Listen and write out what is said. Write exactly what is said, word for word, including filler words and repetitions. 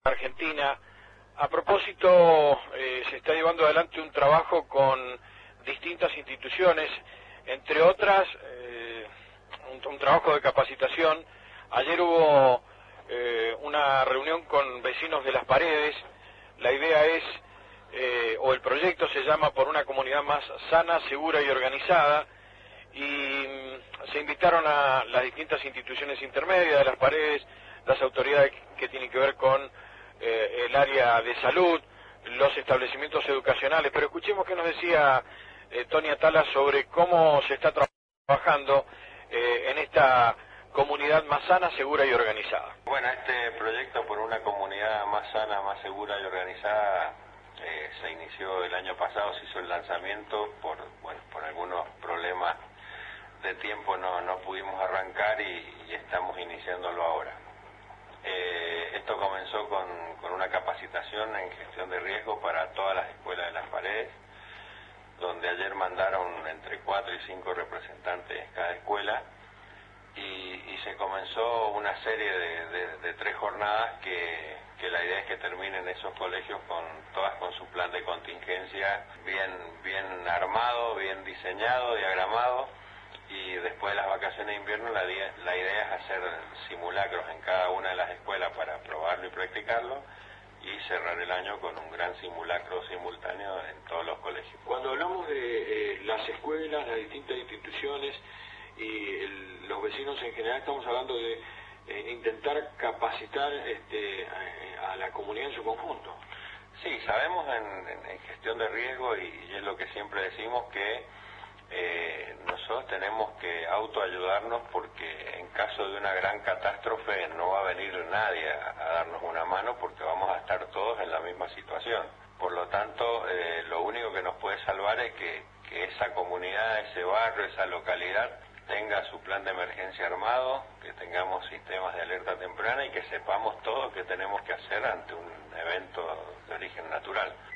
Argentina. A propósito, eh, se está llevando adelante un trabajo con distintas instituciones, entre otras eh, un, un trabajo de capacitación. Ayer hubo eh, una reunión con vecinos de Las Paredes. La idea es, eh, o el proyecto se llama Por una comunidad más sana, segura y organizada, y mm, se invitaron a las distintas instituciones intermedias de Las Paredes, las autoridades que tienen que ver con eh, el área de salud, los establecimientos educacionales. Pero escuchemos qué nos decía eh, Tony Atala sobre cómo se está trabajando eh, en esta comunidad más sana, segura y organizada. Bueno, este proyecto Por una comunidad más sana, más segura y organizada eh, se inició el año pasado, se hizo el lanzamiento, por bueno por algunos problemas de tiempo no, no pudimos arrancar y, y estamos iniciándolo ahora. Eh, esto comenzó con, con una capacitación en gestión de riesgo para todas las escuelas de Las Paredes, donde ayer mandaron entre cuatro y cinco representantes cada escuela, y, y se comenzó una serie de, de, de tres jornadas que, que la idea es que terminen esos colegios con todas con su plan de contingencia bien, bien armado, bien diseñado, diagramado. Y después de las vacaciones de invierno la, la idea es hacer simulacros en cada una de las escuelas para probarlo y practicarlo, y cerrar el año con un gran simulacro simultáneo en todos los colegios. Cuando hablamos de eh, las escuelas, las distintas instituciones y el, los vecinos en general, estamos hablando de eh, intentar capacitar este, a, a la comunidad en su conjunto. Sí, sabemos en, en, en gestión de riesgo, y, y es lo que siempre decimos, que Eh, nosotros tenemos que autoayudarnos, porque en caso de una gran catástrofe no va a venir nadie a, a darnos una mano, porque vamos a estar todos en la misma situación. Por lo tanto, eh, lo único que nos puede salvar es que, que esa comunidad, ese barrio, esa localidad tenga su plan de emergencia armado, que tengamos sistemas de alerta temprana y que sepamos todo qué tenemos que hacer ante un evento de origen natural.